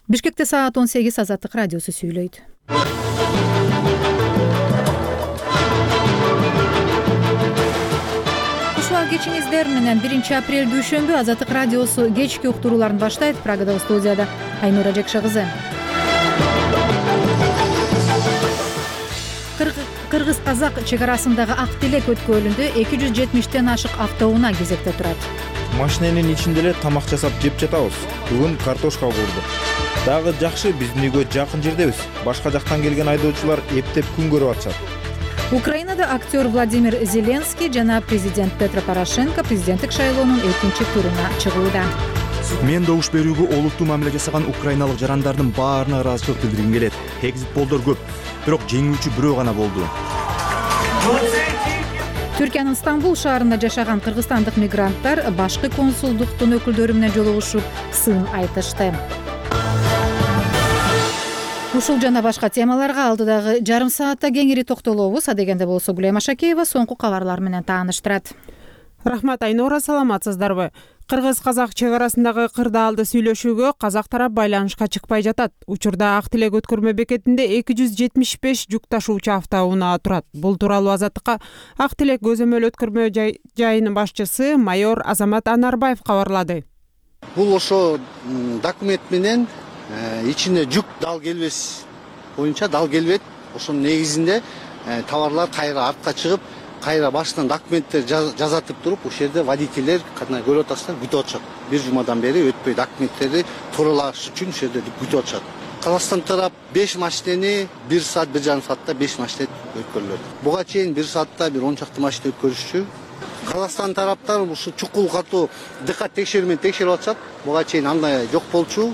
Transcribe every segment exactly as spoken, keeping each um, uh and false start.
Бишкекте саат он сегиз Азаттык радиосу сүйлөйт. Кушуал кечиңиздер менен биринчи апрель дүйшөмбү Азаттык радиосу кечки уктурууларын баштайт. Прагадагы студияда Айнура Жекша кызы. Кыргыз-казак чек арасындагы Ак Тилек өткөлүндө эки жүз жетимиштен ашык автоунаа кезекте турат. Машиненин ичинде эле тамак жасап жеп жатабыз. Бүгүн картошка курдук. Дагы жакшы, биздин үйгө жакын жердебиз. Башка жактан келген айдоочулар эптеп күн көрүп атышат. Украинада актер Владимир Зеленский жана президент Петро Порошенко президенттик шайлоонун экинчи туруна чыгууда. Мен добуш берүүгө олуттуу мамиле жасаган украиналык жарандардын баарына ыраазычылык билдиргим келет. Экзит полдор көп, бирок жеңүүчү бирөө гана болду. Түркиянын Стамбул шаарында жашаган кыргызстандык мигранттар башкы консулдуктун өкүлдөрү менен жолугушуп, сын айтышты. Ушул жана башка темаларга алдыдагы жарым саатта кеңири токтолобуз. Адегенде болсо Гүлем Ашакеева соңку кабарлар менен тааныштырат. Рахмат, Айнура, саламатсыздарбы? Кыргыз-казак чек арасындагы кырдаалды сүйлөшүүгө казак тарап байланышка чыкпай жатат. Учурда Ак Тилек өткөрмө бекетинде эки жүз жетимиш беш жүк ташуучу автоунаа турат. Бул тууралуу Азаттыкка Ак Тилек көзөмөл өткөрмө жайынын башчысы майор Азамат Анарбаев кабарлады. Бул ошо документ менен ичинде жүк дал келбес боюнча дал келбейт. Ошонун негизинде товарлар кайра артка чыгып, кайра башынан документтер жазатып туруп, ошол жерде водительдер кана көрүп атасыздар, күтүп атышат. Бир жумадан бери өтпөй документтерди тууралаш үчүн ошол жерде күтүп атышат. Казакстан тарап беш машинени бир саат, бир жарым саатта беш машина өткөрүлөт. Буга чейин бир саатта бир он чакты машина өткөрүшчү. Казакстан тараптар ушу чукул катуу дыкат текшерүү менен текшерип атышат. Буга чейин андай жок болчу.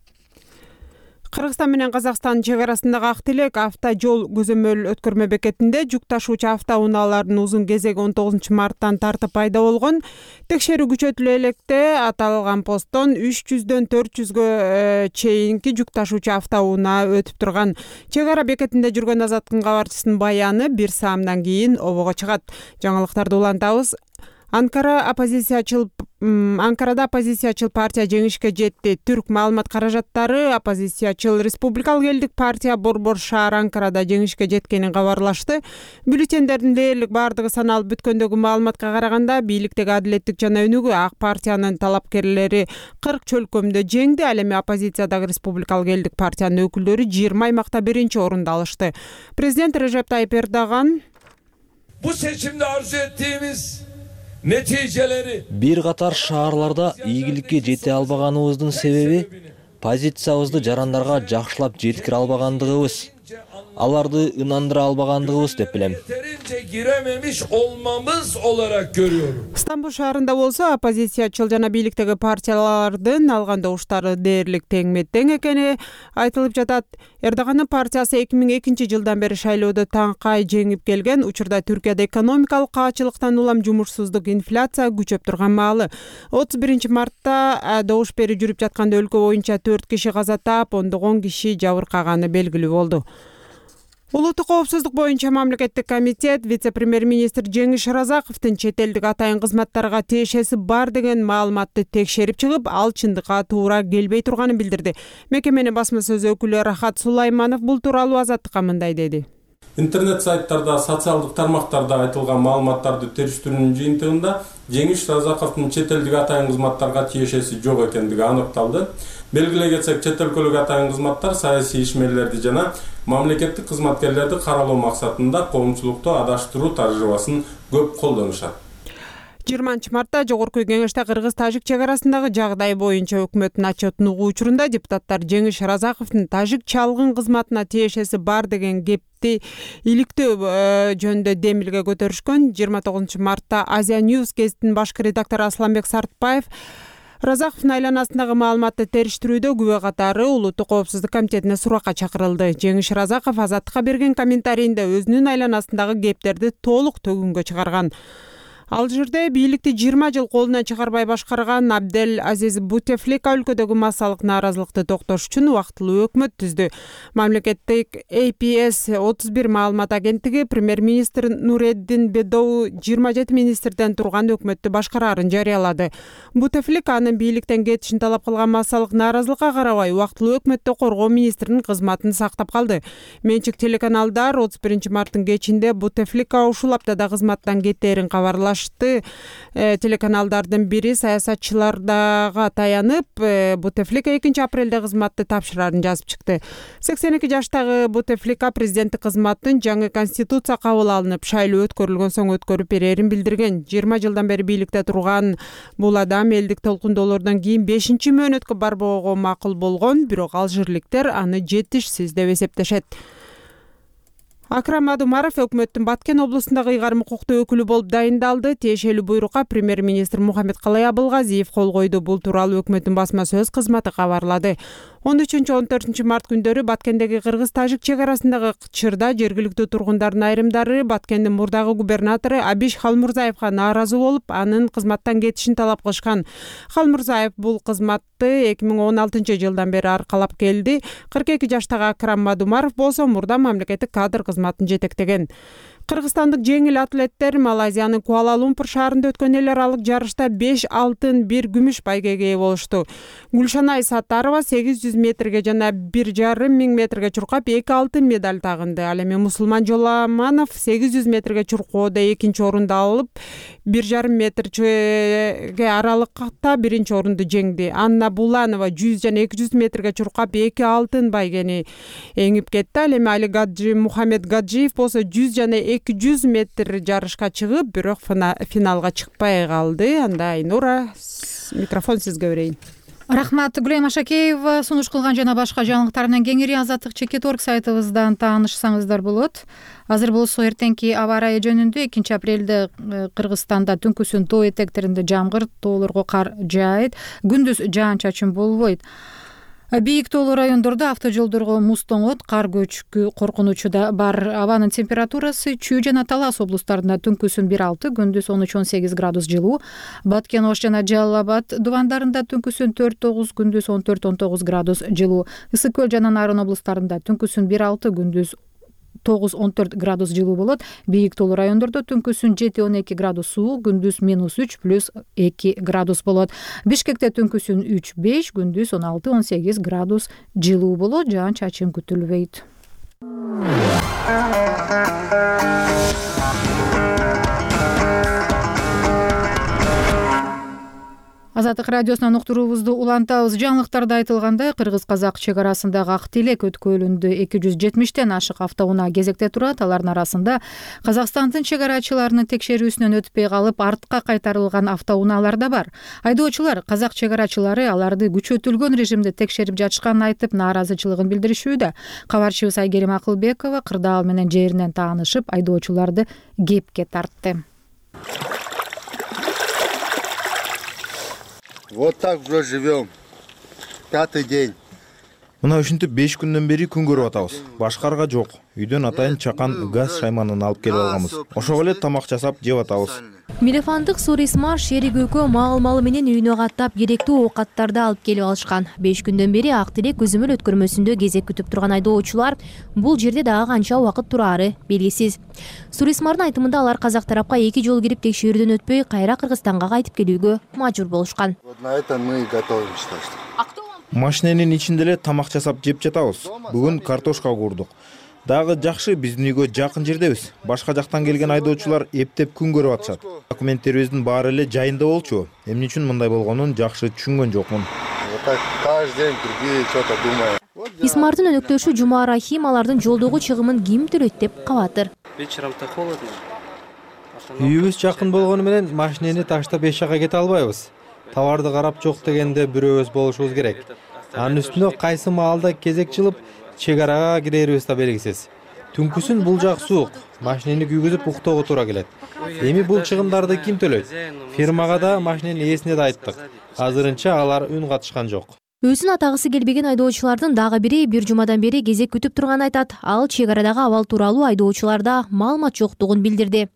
Кыргызстан менен Казакстан чек арасындагы Ак Тилек автожол көзөмөл өткөрмө бекетинде жүк ташуучу автоунаалардын узун кезеги он тогузунчу марттан тартып пайда болгон. Текшерүү күчөтүлө электе аталган посттон үч жүздөн төрт жүзгө чейинки жүк ташуучу автоунаа өтүп турган. Чек ара бекетинде жүргөн Азаттыктын кабарчысынын баяны бир саамдан кийин обого чыгат. Жаңылыктарды улантабыз. Анкара оппозициячыл Анкарада оппозициячыл партия жеңишке жетти. Түрк маалымат каражаттары оппозициячыл Республикалык элдик партия Борбор шаар Анкарада жеңишке жеткенин кабарлашты. Бюллетендердин дээрлик бардыгы саналып бүткөндөгү маалыматка караганда бийликтеги Адилеттик жана өнүгүү ак партиянын талапкерлери кырк чөлкөмдө жеңди. Ал эми оппозициядагы Республикалык элдик партиянын өкүлдөрү жыйырма аймакта биринчи орунду алышты. Президент Режеп Тайип Эрдоган bu seçimde arzu ettiğimiz neticeleri бир катар шаарларда ийгиликке жете албаганыбыздын себеби позициябызды жарандарга жакшылап жеткире албагандыгыбыз, аларды ынандыра албагандыгыбыз деп билем. girememiş olmamız olarak görüyorum. Стамбул шаарында болсо оппозициячыл жана бийликтеги партиялардын алган добуштары дээрлик теңме-тең экени айтылып жатат. Эрдогандын партиясы эки миң экинчи жылдан бери шайлоодо таңкай жеңип келген. Учурда Түркияда экономикалык каачылыктан улам жумушсуздук, инфляция күчөп турган маалы. отуз биринчи мартта добуш берүү жүрүп жатканда өлкө боюнча төрт киши каза таап, ондогон киши жабыркаганы белгилүү болду. Улуттук коопсуздук боюнча мамлекеттик комитет вице-премьер-министр Жеңиш Разаковдун чет элдик атайын кызматтарга тиешеси бар деген маалыматты текшерип чыгып, ал чындыкка туура келбей турганын билдирди. Мекеменин басма сөз өкүлү Рахат Сулайманов бул тууралуу Азаттыкка мындай деди. Интернет сайттарда, социалдык тармактарда айтылган маалыматтарды териштирүүнүн жыйынтыгында Жеңиш Разаковдун чет элдик атайын кызматтарга тиешеси жок экендиги аныкталды. Белгилей кетсек, чет өлкөлүк атайын кызматтар саясий ишмерлерди жана мамлекеттик кызматкерлерди каралоо максатында коомчулукту адаштыруу тажрыйбасын көп колдонушат. жыйырманчы мартта Жогорку кеңеште Кыргыз-Тажик чек арасындагы жагдай боюнча өкмөттүн отчетун угуу учурунда депутаттар Жеңиш Разаковдун тажик чалгын кызматына тиешеси бар деген кепти иликтөө жөнүндө демилге көтөрүшкөн. жыйырма тогузунчу мартта Азия News гезитинин башкы редактору Асланбек Сартбаев Разаковдун айланасындагы маалыматты териштирүүдө күбө катары Улуттук коопсуздук комитетине суракка чакырылды. Жеңиш Разаков Азаттыкка берген комментарийинде өзүнүн айланасындагы кептерди толук төгүнгө чыгарган. Алжирде бийликти жыйырма жыл колунан чыгарбай башкарган Абдел Азиз Бутефлика өлкөдөгү массалык нааразылыкты токтош үчүн убактылуу өкмөт түздү. Мамлекеттик A P S отуз бир маалымат агенттиги премьер-министр Нуреддин Бедоу жыйырма жети министрден турган өкмөттү башкараарын жарыялады. Бутефлика анын бийликтен кетишин талап кылган массалык нааразылыкка карабай убактылуу өкмөттө коргоо министринин кызматын сактап калды. Менчик телеканалдар отуз биринчи марттын кечинде Бутефлика ушул аптада кызматтан кетээрин кабарлашты. Телеканалдардын бири саясатчыларга таянып, Бутефлика экинчи апрелде кызматты тапшырарын жазып чыкты. сексен эки жаштагы Бутефлика президенттик кызматтын жаңы конституция кабыл алынып, шайлоо өткөрүлгөн соң өткөрүп берерин билдирген. жыйырма жылдан бери бийликте турган бул адам элдик толкундоолордон кийин бешинчи мөөнөткө барбоого макул болгон, бирок алжирликтер аны жетишсиз деп эсептешет. Акрам Адумаров өкмөттүн Баткен облусундагы ыйгарым укуктуу өкүлү болуп дайындалды. Тиешелүү буйрукка премьер-министр Мухаммедкалай Абылгазиев кол койду. Бул тууралуу өкмөттүн басма сөз кызматы кабарлады. он үчүнчү он төртүнчү март күндөрү Баткендеги кыргыз-тажик чек арасындагы чырда жергиликтүү тургундардын айрымдары Баткендин мурдагы губернатору Абиш Халмурзаевга нааразы болуп, анын кызматтан кетишин талап кылышкан. Халмурзаев бул кызматты эки миң он алтынчы жылдан бери аркалап келди. кырк эки жаштагы Акрам Адумаров болсо мурда мамлекеттик кадр кызматын жетектеген. Кыргызстандык жеңил атлеттер Малайзиянын Куала-Лумпур шаарында өткөн эл аралык жарышта беш алтын, бир күмүш байгеге ээ болушту. Гүлшанай Саттарова сегиз жүз метрге жана бир жарым миң метрге чуркап эки алтын медаль тагынды. Ал эми Мусулман Жоламанов сегиз жүз метрге чуркоодо экинчи орунду алып, бир жарым метрге аралыкта биринчи орунду жеңди. Анна Буланова жүз жана эки жүз метрге чуркап эки алтын байгени эңип кетти. Ал эми Али Гаджи Мухаммед Гаджиев болсо жүз жана эки жүз метр жарышка чыгып, бирок финалга чыкпай калды. Анда Айнура, микрофон сизге берейин. Рахмат, Гүлем Ашакеева. Сунуш кылган жана башка жаңылыктар менен кеңири Азаттык чекит орг сайтыбыздан таанышсаңыздар болот. Азыр болсо эртеңки аба ырайы жөнүндө экинчи апрелде Кыргызстанда түнкүсүн тоо этектеринде жамгыр, тоолорго кар жаайт, күндүз жаан-чачын болбойт. Бийик тоолуу райондордо автожолдорго муз тоңот, кар көчкү коркунучу да бар. Абанын температурасы Чүй жана Талас облустарында түнкүсүн бир алты, күндүз он үч он сегиз градус жылуу. Баткен, Ош жана Жалал Абад дубандарында түнкүсүн төрт тогуз, күндүз он төрт он тогуз градус жылуу. Ысык көл жана Нарын облустарында түнкүсүн бир алты, күндүз тогуз он төрт градус жылуу болот. Бийик тоолуу райондордо түнкүсүн жети он эки градус суу, күндүз минус үч плюс эки градус болот. Бишкекте түнкүсүн үч беш, күндүз он алты он сегиз градус жылуу болот. Жаан-чачын күтүлбөйт. Азаттык радиосунан уктуруубузду улантабыз. Жаңылыктарда айтылгандай, кыргыз-казак чек арасындагы Ак Тилек өткөлүндө эки жүз жетимиштен ашык автоунаа кезекте турат. Алардын арасында Казакстандын чек арачыларынын текшерүүсүнөн өтпөй калып, артка кайтарылган автоунаалар да бар. Айдоочулар казак чек арачылары аларды күчөтүлгөн режимде текшерип жатышканын айтып, нааразычылыгын билдиришүүдө. Кабарчыбыз Айгерим Акылбекова кырдаал менен жеринен таанышып, айдоочуларды кепке тартты. Вот так уже живем. Пятый день. Мына ушинтип беш күндөн бери күн көрүп атабыз. Башкарга жок. Үйдөн атайын чакан газ шайманын алып келип алганбыз. Ошого эле тамак жасап жеп атабыз. Мелефандык Сурисмар шерик өкө мал-малы менен үйүнө каттап керектүү оокаттарды алып келип алышкан. беш күндөн бери Ак Тилек көзөмөл өткөрмөсүндө кезек күтүп турган айдоочулар бул жерде дагы канча убакыт турары белгисиз. Сурисмардын айтымында алар казак тарапка эки жолу кирип текшерүүдөн өтпөй, кайра Кыргызстанга кайтып келүүгө мажбур болушкан. Вот на это мы готовимся. Машиненин ичинде эле тамак жасап жеп жатабыз. Бүгүн картошка курдук. Дагы жакшы, биздин үйгө жакын жердебиз. Башка жактан келген айдоочулар эптеп күн көрүп атышат. Документтерибиздин баары эле жайында болчу. Эмне үчүн мындай болгонун жакшы түшүнгөн жокмун. Вот так каждый день другие что-то думают. Исмардын өнөктөшү Жума Рахим алардын жолдогу чыгымын ким төлөйт деп кабатыр. Вечером-то холодно. Үйүбүз жакын болгону менен машинени таштап эч жака кете албайбыз. Товарды карап жок дегенде бирөөбүз болушубуз керек. Анын үстүнө кайсы маалда кезек чылып, чек арага кирерибиз да белгисиз. Түнкүсүн бул жак суук, машинени күйгүзүп уктоого туура келет. Эми бул чыгымдарды ким төлөйт? Фирмага да, машиненин ээсине да айттык. Азырынча алар үн катышкан жок. Өзүн атагысы келбеген айдоочулардын дагы бири бир жумадан бери кезек күтүп турганын айтат. Ал чек арадагы абал тууралуу айдоочуларда маалымат жоктугун билдирди.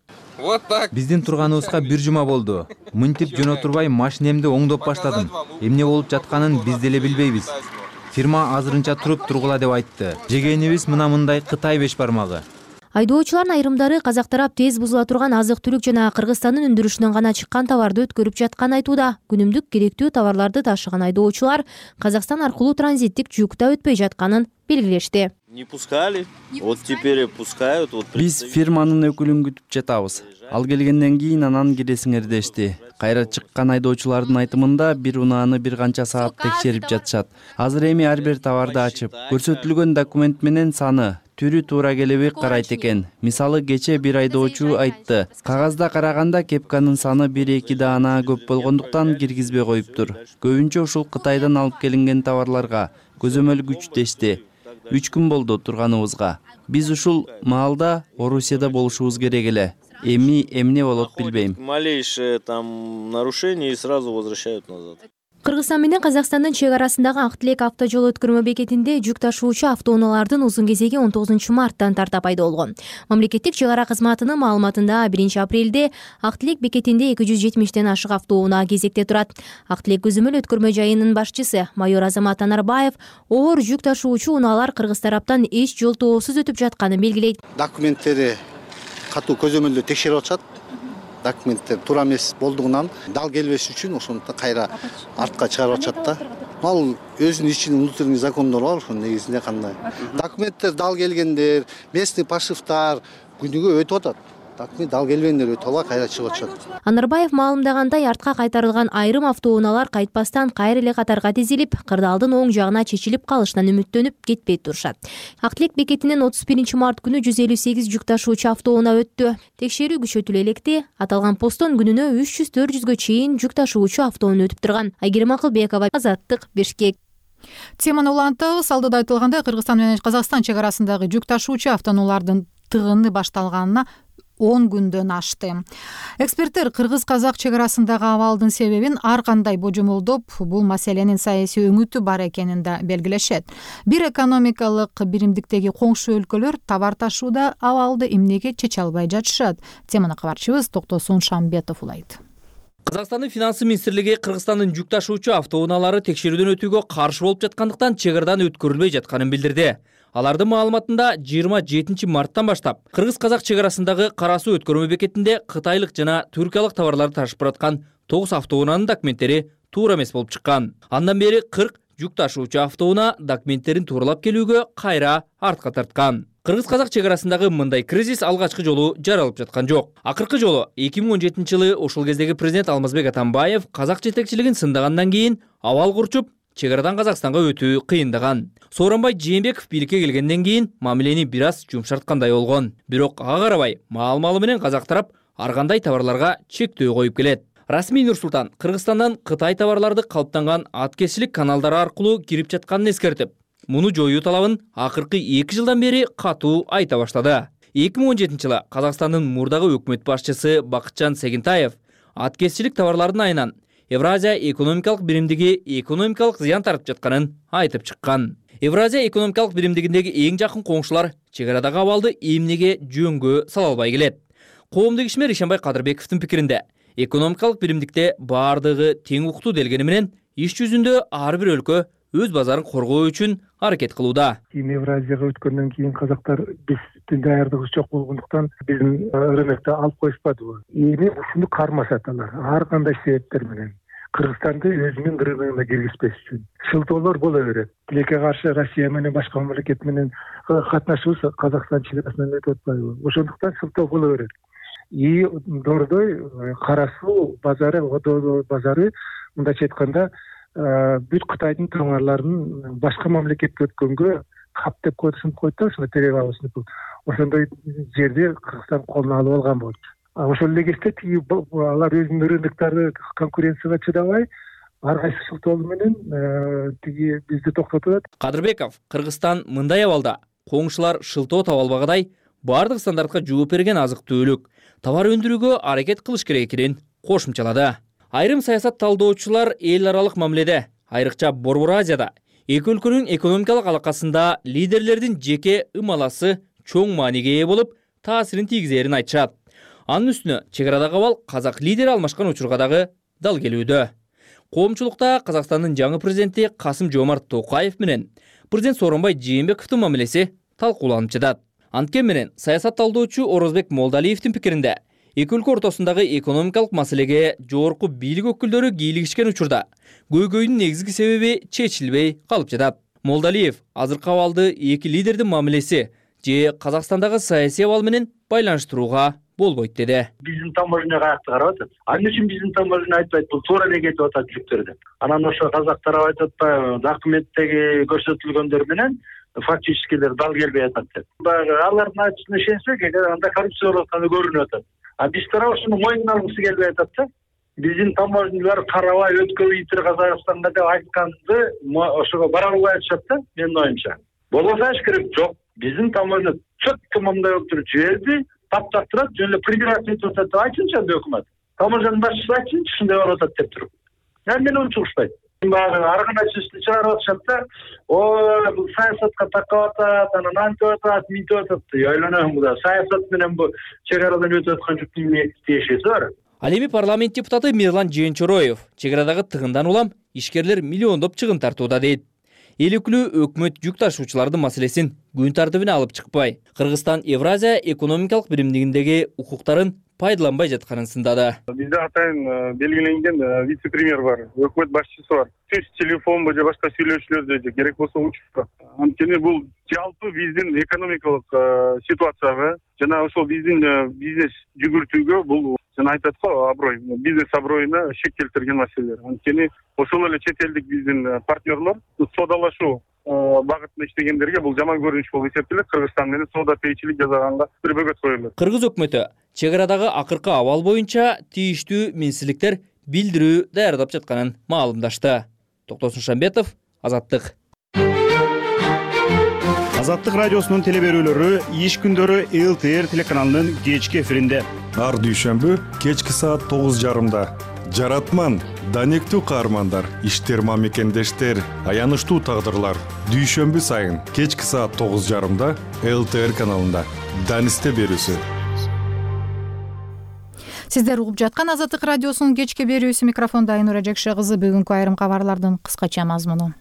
Биздин турганыбызга бир жума болду. Мынтип жөн отурбай машинемди оңдоп баштадым. Эмне болуп жатканын биз деле билбейбиз. Фирма азырынча туруп тургула деп айтты. Жегенибиз мына мындай Кытай беш бармагы. Айдоочулардын айрымдары казак тарап тез бузула турган азык-түлүк жана Кыргызстандын өндүрүшүнөн гана чыккан товарды өткөрүп жатканын айтууда. Күнүмдүк керектүү товарларды ташыган айдоочулар Казакстан аркылуу транзиттик жүкта өтпөй жатканын белгилешти. Не пускали, вот теперь пускают. Биз фирманын өкүлүн күтүп жатабыз. Ал келгенден кийин анан киресиңер дешти. Кайра чыккан айдоочулардын айтымында бир унааны бир канча саат текшерип жатышат. Азыр эми ар бир товарды ачып, көрсөтүлгөн документ менен саны, түрү туура келеби карайт экен. Мисалы кече бир айдоочу айтты. Кагазда караганда кепканын саны бир-эки даана көп болгондуктан киргизбей коюптур. Көбүнчө ушул Кытайдан алып келинген товарларга көзөмөлгүч дешти. Үч күн болду турганыбызга. Биз ушул маалда Орусияда болушубуз керек эле. Эми эмне болот билбейм. Малейшее там нарушение и сразу возвращают назад. Кыргызстан менен Казакстандын чек арасындагы Ак Тилек автожол өткөрмө бекетинде жүк ташуучу автоунаалардын узун кезеги он тогузунчу марттан тарта пайда болгон. Мамлекеттик чек ара кызматынын маалыматында биринчи апрелде Ак Тилек бекетинде эки жүз жетимиштен ашык автоунаа кезекте турат. Ак Тилек көзөмөл өткөрмө жайынын башчысы майор Азамат Анарбаев оор жүк ташуучу унаалар Кыргыз тараптан эч жолтоосуз өтүп жатканын белгилейт. Документтери катуу көзөмөлдө текшерип атышат. Документтер туура эмес болдугунан дал келбеш үчүн ошондо кайра артка чыгарып атышат да. Ал өзүнүн ичинде внутренний закондор бар, ошонун негизинде кандай. Документтер дал келгендер, местный пашифтар күнүгө өтүп атат. Документ дал келбегендер өтүп алып кайра чыгып атышат. Анарбаев маалымдагандай артка кайтарылган айрым автоунаалар кайтпастан кайра эле катарга тизилип, кырдаалдын оң жагына чечилип калышынан үмүттөнүп кетпей турушат. Ак Тилек бекетинен отуз биринчи март күнү жүз элүү сегиз жүк ташуучу автоунаа өттү. Текшерүү күчөтүлө электи. Аталган посттон күнүнө үч жүз төрт жүзгө чейин жүк ташуучу автоунаа өтүп турган. Айгерим Акылбекова, Азаттык, Бишкек. Теманы улантабыз. Алдыда айтылгандай, Кыргызстан менен Казакстан чек арасындагы жүк ташуучу автоунаалардын тыгыны башталганына он күндөн ашты. Эксперттер кыргыз-казак чек арасындагы абалдын себебин ар кандай божомолдоп, бул маселенин саясий өңүтү бар экенин да белгилешет. Бир экономикалык биримдиктеги коңшу өлкөлөр товар ташууда абалды эмнеге чече албай жатышат? Теманы кабарчыбыз Токтосун Шамбетов улайт. Казакстандын финансы министрлиги Кыргызстандын жүк ташуучу автоунаалары текшерүүдөн өтүүгө каршы болуп жаткандыктан чек арадан өткөрүлбөй жатканын билдирди. Алардын маалыматында жыйырма жетинчи марттан баштап кыргыз-казак чек арасындагы Кара суу өткөрмө бекетинде кытайлык жана түркиялык товарларды ташып бараткан тогуз автоунаанын документтери туура эмес болуп чыккан. Андан бери кырк жүк ташуучу автоунаа документтерин тууралап келүүгө кайра артка тарткан. Кыргыз-казак чек арасындагы мындай кризис алгачкы жолу жаралып жаткан жок. Акыркы жолу эки миң он жетинчи жылы ушул кездеги президент Алмазбек Атамбаев казак жетекчилигин сындагандан кийин абал курчуп, чек арадан Казакстанга өтүү кыйындаган. Сооронбай Жээнбеков бийликке келгенден кийин мамилени бир аз жумшарткандай болгон. Бирок ага карабай, маал-малы менен казак тарап ар кандай товарларга чектөө коюп келет. Расмий Нурсултан Кыргызстандан Кытай товарларды калыптанган аткезчилик каналдары аркылуу кирип жатканын эскертип, муну жоюу талабын акыркы эки жылдан бери катуу айта баштады. эки миң он жетинчи жылы Казакстандын мурдагы өкмөт башчысы Бакытжан Сегентаев аткезчилик товарлардын айынан Евразия экономикалык биримдиги экономикалык зыян тартып жатканын айтып чыккан. Евразия экономикалык биримдигиндеги эң жакын коңшулар чек арадагы абалды эмнеге жөнгө сала албай келет. Коомдук ишмер Ишенбай Кадырбековдун пикиринде, экономикалык биримдикте баардыгы тең укуктуу делгени менен иш жүзүндө ар бир өлкө өз базарын коргоо үчүн аракет кылууда. Евразияга өткөндөн кийин казактар биздин даярдыгыбыз жок болгондуктан биздин рынокто алып коюшпадыбы. Эми ушуну кармашат алар ар кандай себептер менен. Кыргызстанды өзүнүн рыногуна киргизбеш үчүн шылтоолор боло берет. Тилекке каршы Россия менен башка мамлекет менен катнашуубуз Казакстан чек арасынан өтүп атпайбы. Ошондуктан шылтоо боло берет. И дордой Кара суу базары, Одо базары мындайча айтканда бүт Кытайдын товарларын башка мамлекетке өткөнгө каптеп коюшуп койду да, ошондой перевалочный пункт. Ошондой жерде Кыргызстан колуна алып алган болчу. Ошол эле кезде тиги алар өзүнүн рыноктары конкуренцияга чыдабай, ар кайсы шылтоолу менен тиги бизди токтотуп атат. Кадырбеков Кыргызстан мындай абалда коңшулар шылтоо таба албагандай бардык стандартка жооп берген азык-түлүк товар өндүрүүгө аракет кылыш керек экенин кошумчалады. Айрым саясат талдоочулар эл аралык мамиледе, айрыкча Борбор Азияда эки өлкөнүн экономикалык алакасында лидерлердин жеке ымаласы чоң мааниге ээ болуп, таасирин тийгизерин айтышат. Анын үстүнө чек арадагы абал казак лидери алмашкан учурга дагы дал келүүдө. Коомчулукта Казакстандын жаңы президенти Касым Жомарт Токаев менен президент Сооронбай Жээнбековдун мамилеси талкууланып жатат. Анткени менен саясат талдоочу Орозбек Молдалиевдин пикиринде эки өлкө ортосундагы экономикалык маселеге жогорку бийлик өкүлдөрү кийлигишкен учурда көйгөйдүн негизги себеби чечилбей калып жатат. Молдалиев азыркы абалды эки лидердин мамилеси же Казакстандагы саясий абал менен байланыштырууга болбойт деди. Биздин таможня каякта карап атат. Ал үчүн биздин таможня айтпайт, бул туура эле кетип атат жүктөр деп. Анан ошо казак тарап айтып атпайбы, документтеги көрсөтүлгөндөр менен фактическилер дал келбей атат деп. Баягы алардын айтышына ишенсек, анда коррупция болуп атканы көрүнүп атат. А биз тарап ушуну мойнуна алгысы келбей атат да. Биздин таможнялар карабай өткөрүйтүр Казакстанга деп айтканды ошого бара албай атышат да, менин оюмча. Болбосо аш керек жок. Биздин таможня чөткө мындай болуп туруп жиберди, таптап турат, жөн эле прибирать этип атат деп айтсынчы анда өкмөт. Таможнянын башчысы айтсынчы ушундай болуп атат деп туруп. Мени унча укпайт. Баягы аргына чечти чыгарып атышат да, ой, бул саясатка такап атат, анан антип атат, минтип атат. Ойлоном да, саясат менен бу чек арадан өтүп аткан жүктүн эмне тиешеси бар. Ал эми парламент депутаты Мирлан Жээнчороев чек арадагы тыгындан улам ишкерлер миллиондоп чыгын тартууда дейт. Эл өкүлү өкмөт жүк ташуучулардын маселесин күн тартыбына алып чыкпай, Кыргызстан Евразия экономикалык биримдигиндеги укуктарын пайдаланбай жатканын сындады. Бизде атайын белгиленген вице-премьер бар, өкмөт башчысы бар. Түз телефон же башка сүйлөшүүлөрдө же керек болсо учурда. Анткени бул жалпы биздин экономикалык ситуацияга жана ошол биздин бизнес жүгүртүүгө бул жана айтат го аброй, бизнес аброюна шек келтирген маселелер. Анткени ошол эле чет элдик биздин партнерлор соодалашуу багытында иштегендерге бул жаман көрүнүш болуп эсептелет. Кыргызстан менен соода тийчилик жасаганга бир бөгөт коюлат. Кыргыз өкмөтү чек арадагы акыркы абал боюнча тийиштүү минсиздиктер билдирүү даярдап жатканын маалымдашты. Токтосун Шамбетов, Азаттык. Азаттык радиосунун телеберүүлөрү иш күндөрү эл тэ эр телеканалынын кечки эфиринде. Ар дүйшөмбү кечки саат тогуз жарымда. Жаратман, данектүү каармандар, иштер мамекендештер, аянычтуу тагдырлар. Дүйшөмбү сайын кечки саат тогуз жарымда эл тэ эр каналында. Данисте берүүсү. Сиздер угуп жаткан Азаттык радиосунун кечки берүүсү, микрофонда Айнура Жакшы кызы. Бүгүнкү айрым кабарлардын кыскача мазмуну.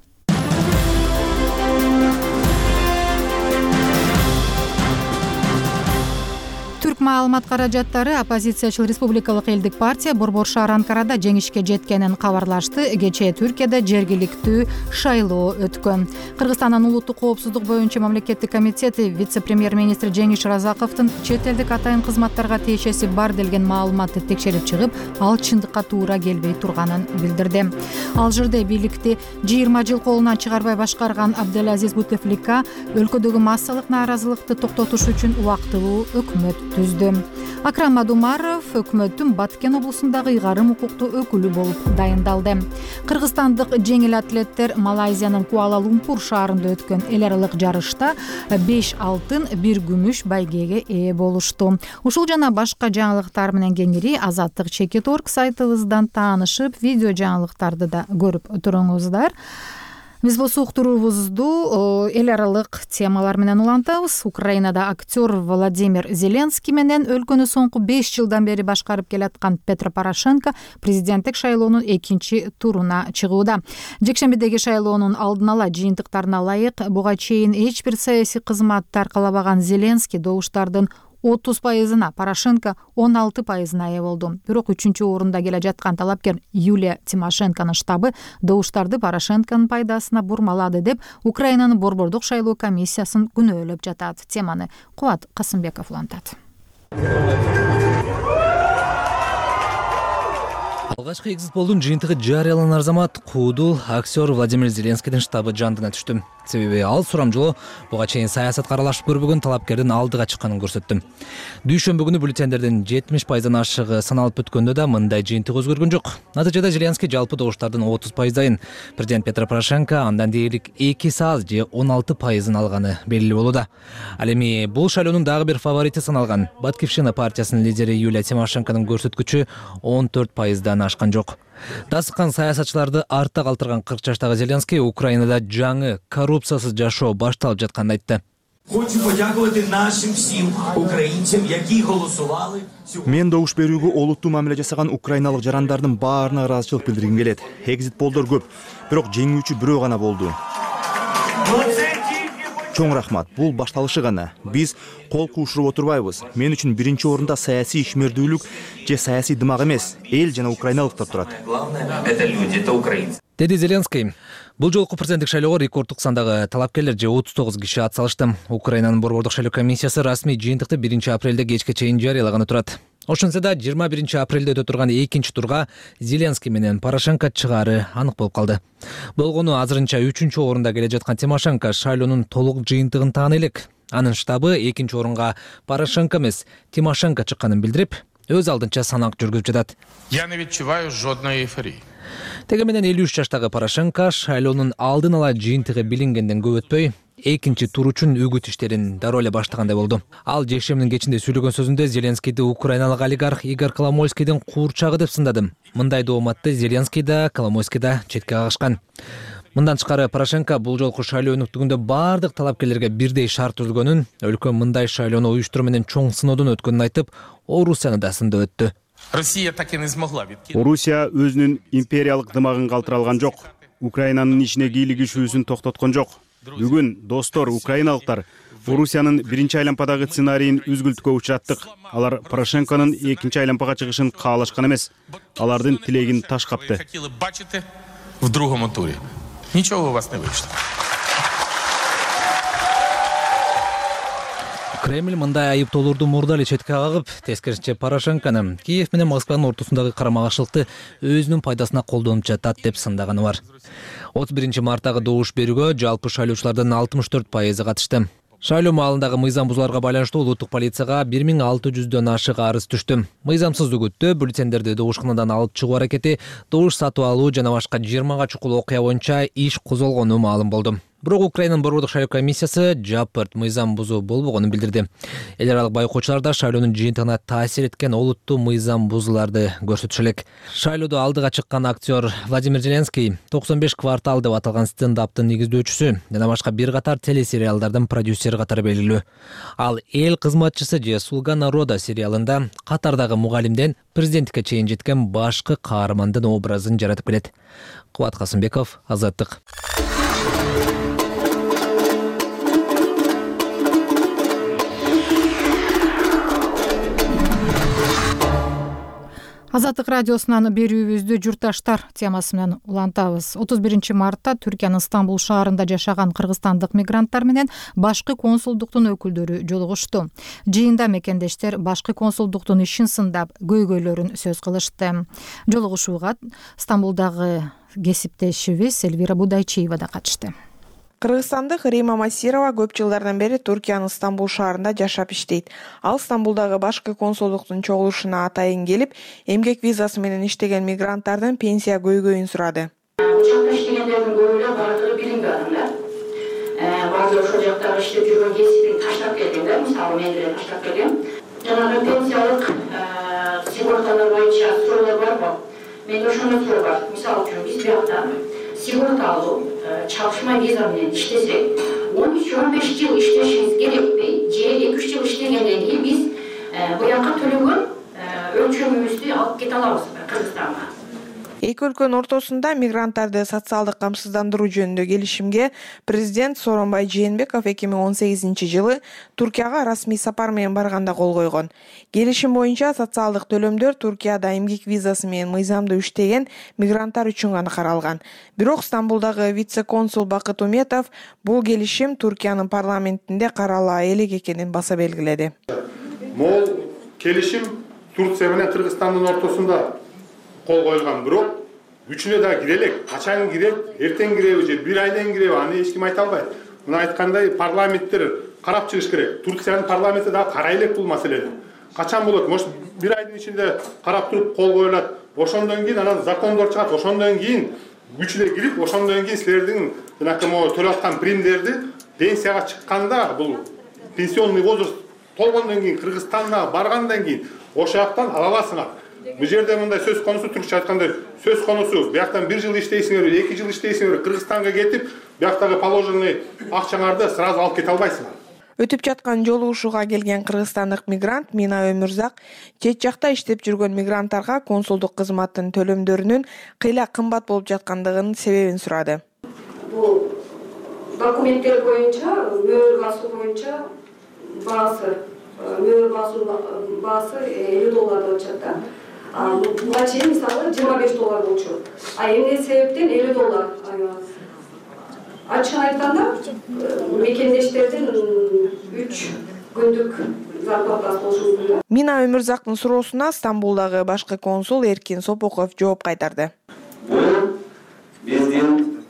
Түрк маалымат каражаттары оппозициячыл Республикалык элдик партия Борбор шаар Анкарада жеңишке жеткенин кабарлашты. Кечээ Түркияда жергиликтүү шайлоо өткөн. Кыргызстандын улуттук коопсуздук боюнча мамлекеттик комитети вице-премьер-министри Жеңиш Разаковдун чет элдик атайын кызматтарга тиешеси бар делген маалыматты текшерип чыгып, ал чындыкка туура келбей турганын билдирди. Алжирде бийликти жыйырма жыл колунан чыгарбай башкарган Абделазиз Бутефлика өлкөдөгү массалык нааразылыкты токтотуш үчүн убактылуу өкмөт түздү. Акрам Мадумаров өкмөттүн Баткен облусундагы ыйгарым укуктуу өкүлү болуп дайындалды. Кыргызстандык жеңил атлеттер Малайзиянын Куала-Лумпур шаарында өткөн эл аралык жарышта беш алтын, бир күмүш байгеге ээ болушту. Ушул жана башка жаңылыктар менен кеңири Азаттык чекит точка орг сайтыбыздан таанышып, видео жаңылыктарды да көрүп туруңуздар. Биз бул суктуруубузду эл аралык темалар менен улантабыз. Украинада актер Владимир Зеленский менен өлкөнү соңку беш жылдан бери башкарып келаткан Петро Порошенко президенттик шайлоонун экинчи туруна чыгууда. Жекшембидеги шайлоонун алдын ала жыйынтыктарына ылайык буга чейин эч бир саясий кызматты аркалабаган Зеленский добуштардын отуз пайызына, Порошенко он алты пайызына ээ болду. Бирок үчүнчү орунда келе жаткан талапкер Юлия Тимошенконун штабы добуштарды Порошенконун пайдасына бурмалады деп Украинанын борбордук шайлоо комиссиясын күнөөлөп жатат. Теманы Кубат Касымбеков улантат. Алгачкы экзит полдун жыйынтыгы жарыяланар замат куудул актер Владимир Зеленскийдин штабы жандыгына түштү. Себеби ал сурамжылоо буга чейин саясатка аралашып көрбөгөн талапкердин алдыга чыкканын көрсөттү. Дүйшөмбү күнү бюллетендердин жетимиш пайыздан ашыгы саналып бүткөндө да мындай жыйынтык өзгөргөн жок. Натыйжада Зеленский жалпы добуштардын отуз пайыздайын, президент Петро Порошенко андан дээрлик эки саат же он алты пайызын алганы белгилүү болууда. Ал эми бул шайлоонун дагы бир фаворити саналган Баткивщина партиясынын лидери Юлия Тимошенконун көрсөткүчү он төрт пайыздан ашкан жок. Дасыккан саясатчыларды артта калтырган кырк жаштагы Зеленский Украинада жаңы коррупциясыз жашоо башталып жатканын айтты. Хочу подякувати нашим всім українцям, які голосували. Мен добуш берүүгө олуттуу мамиле жасаган украиналык жарандардын баарына ыраазычылык билдиргим келет. Экзит полдор көп, бирок жеңүүчү бирөө гана болду. Чоң рахмат. Бул башталышы гана. Биз кол куушуруп отурбайбыз. Мен үчүн биринчи орунда саясий ишмердүүлүк же саясий дымак эмес, эл жана украиналыктар турат. Главное это люди, это украинцы. Деди Зеленский. Бул жолку президенттик шайлоого рекорддук сандагы талапкерлер же отуз тогуз киши ат салышты. Украинанын борбордук шайлоо комиссиясы расмий жыйынтыкты биринчи апрелде кечке чейин жарыялаганы турат. Ошентсе да жыйырма биринчи апрелде өтө турган экинчи турга Зеленский менен Порошенко чыгаары анык болуп калды. Болгону азырынча үчүнчү орунда келе жаткан Тимошенко шайлоонун толук жыйынтыгын тааны элек. Анын штабы экинчи орунга Порошенко эмес Тимошенко чыкканын билдирип, өз алдынча санак жүргүзүп жатат. Я не відчуваю жодної эйфории. Теге менен элүү үч жаштагы Порошенко шайлоонун алдын ала жыйынтыгы билингенден көп өтпөй экинчи тур үчүн үгүт иштерин дароо эле баштагандай болду. Ал жекшемдин кечинде сүйлөгөн сөзүндө Зеленскийди украиналык олигарх Игорь Коломойскийдин куурчагы деп сындады. Мындай дооматты Зеленский да, Коломойский да четке кагышкан. Мындан тышкары Порошенко бул жолку шайлоо өнүктүгүндө бардык талапкерлерге бирдей шарт түзүлгөнүн, өлкө мындай шайлоону уюштуруу менен чоң сыноодон өткөнүн айтып, Орусияны да сындап өттү. Россия так и не смогла відкинути. Орусия өзүнүн империялык дымагын калтыра алган жок. Украинанын ичине кийлигишүүсүн токтоткон жок. Бүгүн достор, украиналыктар Орусиянын биринчи айлампадагы сценарийин үзгүлтүккө учураттык. Алар Порошенконун экинчи айлампага чыгышын каалашкан эмес. Алардын тилегин таш капты. Хотіли бачити в другому турі. Нічого у вас не вийшло. Кремль мындай айыптоолорду мурда эле четке кагып, тескерисинче Порошенкону Киев менен Москванын ортосундагы карама-каршылыкты өзүнүн пайдасына колдонуп жатат деп сындаганы бар. отуз биринчи марттагы добуш берүүгө жалпы шайлоочулардын алтымыш төрт пайызы катышты. Шайлоо маалындагы мыйзам бузууларга байланыштуу улуттук полицияга бир миң алты жүздөн ашык арыз түштү. Мыйзамсыз үгүттө бюллетендерди добушканадан алып чыгуу аракети, добуш сатып алуу жана башка жыйырмага чукул окуя боюнча иш козголгону маалым болду. Бирок Украинанын борбордук шайлоо комиссиясы жапырт мыйзам бузуу болбогонун билдирди. Эл аралык байкоочулар да шайлоонун жыйынтыгына таасир эткен олуттуу мыйзам бузууларды көрсөтүшү элек. Шайлоодо алдыга чыккан актер Владимир Зеленский токсон беш квартал деп аталган стендаптын негиздөөчүсү жана башка бир катар телесериалдардын продюсери катары белгилүү. Ал Эл кызматчысы же Слуга народа сериалында катардагы мугалимден президенттикке чейин жеткен башкы каармандын образын жаратып келет. Кубат Касымбеков, Азаттык. Азаттык радиосунан берүүбүздү журтташтар темасы менен улантабыз. отуз биринчи мартта Түркиянын Стамбул шаарында жашаган кыргызстандык мигранттар менен башкы консулдуктун өкүлдөрү жолугушту. Жыйында мекендештер башкы консулдуктун ишин сындап, көйгөйлөрүн сөз кылышты. Жолугушууга Стамбулдагы кесиптешибиз Элвира Будайчиева да катышты. Кыргызстандык Рима Масирова көп жылдардан бери Түркиянын Стамбул шаарында жашап иштейт. Ал Стамбулдагы башкы консулдуктун чогулушуна атайын келип, эмгек визасы менен иштеген мигранттардын пенсия көйгөйүн сурады. Учакта иштегендердин көбүнө бардыгы билимдүү адамдар. Баазы ошол жактагы иштеп жүргөн кесибин таштап келгендер, мисалы мен деле таштап келгем. Жанагы пенсиялык сигорталар боюнча суроолор барбы? Менде ошондой суроо бар. Мисалы үчүн биз биякта сигорта алуу, чалышма виза менен иштесек, он үч он беш жыл иштешибиз керекпи? Же эки үч жыл иштегенден кийин биз буякка төлөгөн өлчөмүбүздү алып кете алабыз Кыргызстанга? Эки өлкөнүн ортосунда мигранттарды социалдык камсыздандыруу жөнүндө келишимге президент Сооронбай Жээнбеков эки миң он сегизинчи жылы Туркияга расмий сапар менен барганда кол койгон. Келишим боюнча социалдык төлөмдөр Туркияда эмгек визасы менен мыйзамдуу иштеген мигранттар үчүн гана каралган. Бирок Стамбулдагы вице-консул Бакыт Уметов бул келишим Туркиянын парламентинде карала элек экенин баса белгиледи. Могул келишим Турция менен Кыргызстандын ортосунда кол коюлган, бирок үчүнө да кире элек. Качан кирет, эртең киреби же бир айдан киреби, аны эч ким айта албайт. Мына айткандай парламенттер карап чыгыш керек. Турциянын парламенти да карай элек бул маселени. Качан болот? Может, бир айдын ичинде карап туруп кол коюлат. Ошондон кийин анан закондор чыгат. Ошондон кийин күчүнө кирип, ошондон кийин силердин жанакы могу төлөп аткан примдерди пенсияга чыкканда, бул пенсионный возраст толгондон кийин Кыргызстанга баргандан кийин ошол жактан ала аласыңар. Бул жерде мындай сөз конусу, түркчө айтканда сөз конусу, бияктан бир жыл иштейсиңер, эки жыл иштейсиңер, Кыргызстанга кетип, бияктагы положенный акчаңарды сразу алып кете албайсыңар. Өтүп жаткан жолугушууга келген кыргызстандык мигрант Мина Өмүрзак чет жакта иштеп жүргөн мигранттарга консулдук кызматтын төлөмдөрүнүн кыйла кымбат болуп жаткандыгынын себебин сурады. Бул документтер боюнча, мөөр басуу боюнча баасы, мөөр басуу баасы элүү доллар болуп жатат. Буга чейин мисалы жыйырма беш доллар болчу. А эмне себептен элүү доллар? Ачык айтканда, мекендештердин үч күндүк зарплатасы болушу мүмкүн. Мина Өмүрзактын суроосуна Стамбулдагы башкы консул Эркин Сопоков жооп кайтарды. Бул биздин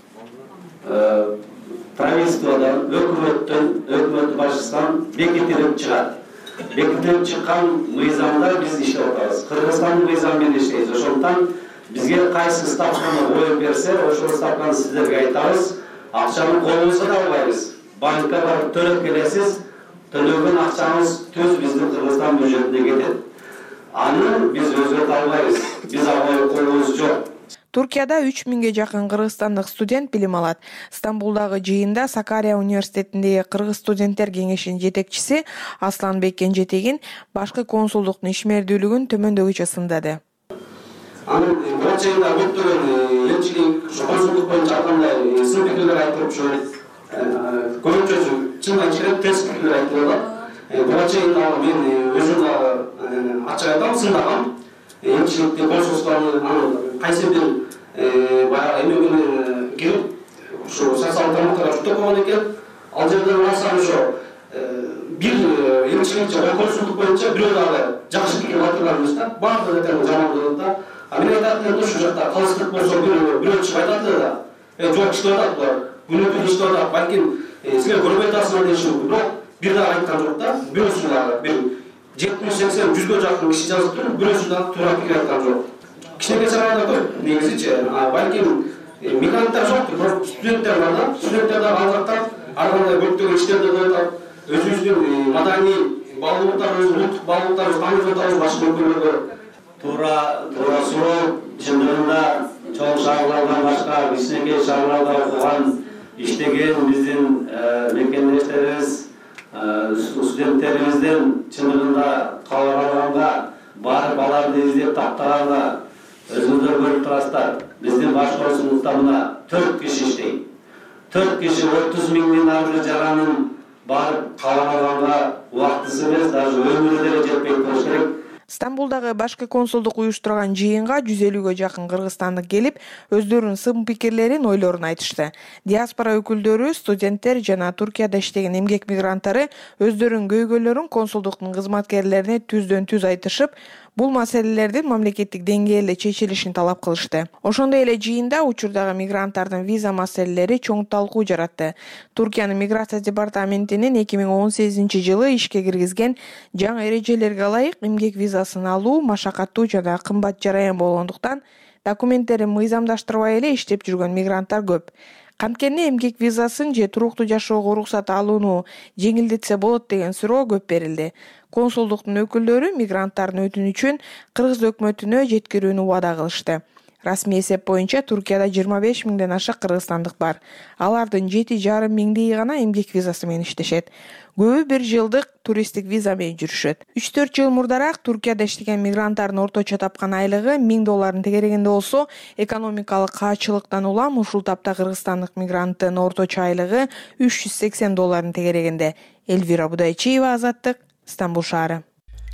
правительстводон, өкмөттөн, өкмөт башчысынан бекитилип чыгат. Бекитилип чыккан мыйзамда биз иштеп атабыз. Кыргызстандын мыйзамы менен иштейбиз. Ошондуктан бизге кайсы ставканы коюп берсе, ошол ставканы сиздерге айтабыз. Акчаны колубузга да албайбыз. Банкка барып төлөп келесиз, төлөгөн акчаңыз түз биздин Кыргызстан бюджетине кетет. Аны биз өзгөртө албайбыз. Биз ага колубуз жок. Туркияда үч миңге жакын кыргызстандык студент билим алат. Стамбулдагы жыйында Сакария университетиндеги Кыргыз студенттер кеңешинин жетекчиси Асланбек Кенжетегин башкы консулдуктун ишмердүүлүгүн төмөндөгүчө сындады. Анын бул көптөгөн элчилик, консулдук боюнча ар кандай сын пикирлер айтып, ушу көбүнчөсү чын айтканда терс пикирлер айтылат. Буга чейин мен өзүм да ачык айтам, сындагам. Элчиликти, консулствону кайсы бир баягы эмегине кирип, ушу социалдык тармактарга жүктөп койгон экен. Ал жерде алсам ошо бир элчилик же консулдук боюнча бирөө дагы жакшы пикир айтылган эмес да. Баардыгы тең жамандыгы да. А мен айтатым, ушул жакта калыстык болсо бирөө чыгып айтат да. Э, жок иштеп атат булар. Күнү-күнү иштеп атат. Балким силер көрбөй атасыңар дешим. Бирок бир дагы айткан жок да. Бирөөсү дагы бир жетимиш сексен жүзгө жакын киши жазып туруп, бирөөсү дагы туура пикир айткан жок. Кичинекей чарада көп негизичи. Балким мигранттар жок, бирок студенттер бар да. Студенттер дагы алгактап, ар кандай көптөгөн иштерди кылып атат. Өзүбүздүн маданий баалуулуктарыбыз, улуттук баалуулуктарыбызды тааныып атабыз башка өлкөлөрдө. Туура, туура суроо, чындыгында чоң шаарлардан башка кичинекей шаарларда окуган, иштеген биздин мекендештерибиз, студенттерибиздин чындыгында калганга барып аларды издеп таптаганга өзүңүздөр көрүп турасыздар. Биздин баш консулдукта мына төрт киши иштейт. төрт киши отуз миңден ары жаранын барып калганга убактысы эмес, даже өмүрү деле жетпей болуш керек. Стамбулдагы башкы консулдук уюштурган жыйынга жүз элүүгө жакын кыргызстандык келип, өздөрүнүн сын пикирлерин, ойлорун айтышты. Диаспора өкүлдөрү, студенттер жана Туркияда иштеген эмгек мигранттары өздөрүнүн көйгөйлөрүн консулдуктун кызматкерлерине түздөн түз айтышып, бул маселелердин мамлекеттик деңгээлде чечилишин талап кылышты. Ошондой эле жыйында учурдагы мигранттардын виза маселелери чоң талкуу жаратты. Туркиянын миграция департаментинин эки миң он сегизинчи жылы ишке киргизген жаңы эрежелерге ылайык эмгек визасын алуу машакаттуу жана кымбат жараян болгондуктан документтерин мыйзамдаштырбай эле иштеп жүргөн мигранттар көп. Канткени эмгек визасын же туруктуу жашоого уруксат алууну жеңилдетсе болот деген суроо көп берилди. Консулдуктун өкүлдөрү мигранттардын өтүнүчүн Кыргыз өкмөтүнө жеткирүүнү убада кылышты. Расмий эсеп боюнча Туркияда жыйырма беш миңден ашык кыргызстандык бар. Алардын жети жарым миңдейи гана эмгек визасы менен иштешет. Көбү бир жылдык туристтик виза менен жүрүшөт. үч төрт жыл мурдараак Туркияда иштеген мигранттардын орточо тапкан айлыгы миң доллардын тегерегинде болсо, экономикалык каачылыктан улам ушул тапта кыргызстандык мигранттын орточо айлыгы үч жүз сексен доллардын тегерегинде. Элвира Будайчиева, Азаттык, Стамбул шаары.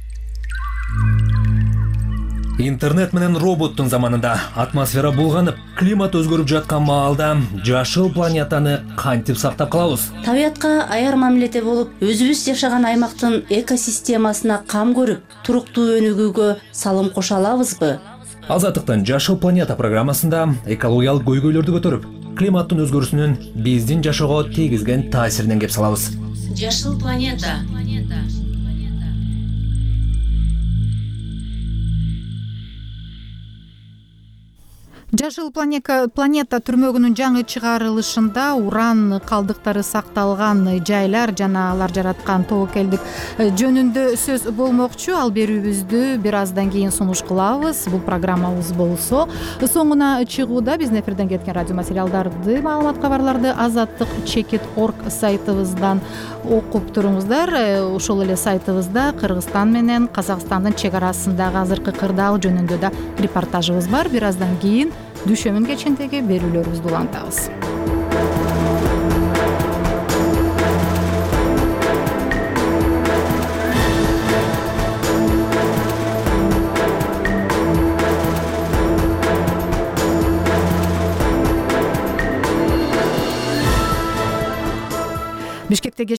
Интернет менен роботтун заманында атмосфера булганып, климат өзгөрүп жаткан маалда жашыл планетаны кантип сактап калабыз? Табиятка аяр мамиледе болуп, өзүбүз жашаган аймактын экосистемасына кам көрүп, туруктуу өнүгүүгө салым кошо алабызбы? Азаттыктын Жашыл планета программасында экологиялык көйгөйлөрдү көтөрүп, климаттын өзгөрүүсүнүн биздин жашоого тийгизген таасиринен кеп салабыз. Жашыл планета. жашыл планета түрмөгүнүн жаңы чыгарылышында уран калдыктары сакталган жайлар жана алар жараткан тобокелдик жөнүндө сөз болмокчу. Ал берүүбүздү бир аздан кийин сунуш кылабыз. Бул программабыз болсо соңуна чыгууда биздин эфирден кеткен радио материалдарды, маалымат кабарларды азаттык чекит орг сайтыбыздан окуп туруңуздар. Ошол эле сайтыбызда Кыргызстан менен Казакстандын чек арасындагы азыркы кырдаал жөнүндө да репортажыбыз бар. Бир аздан кийин Дүйшөмүн кечиндеги берүүлөрүбүздү улантабыз.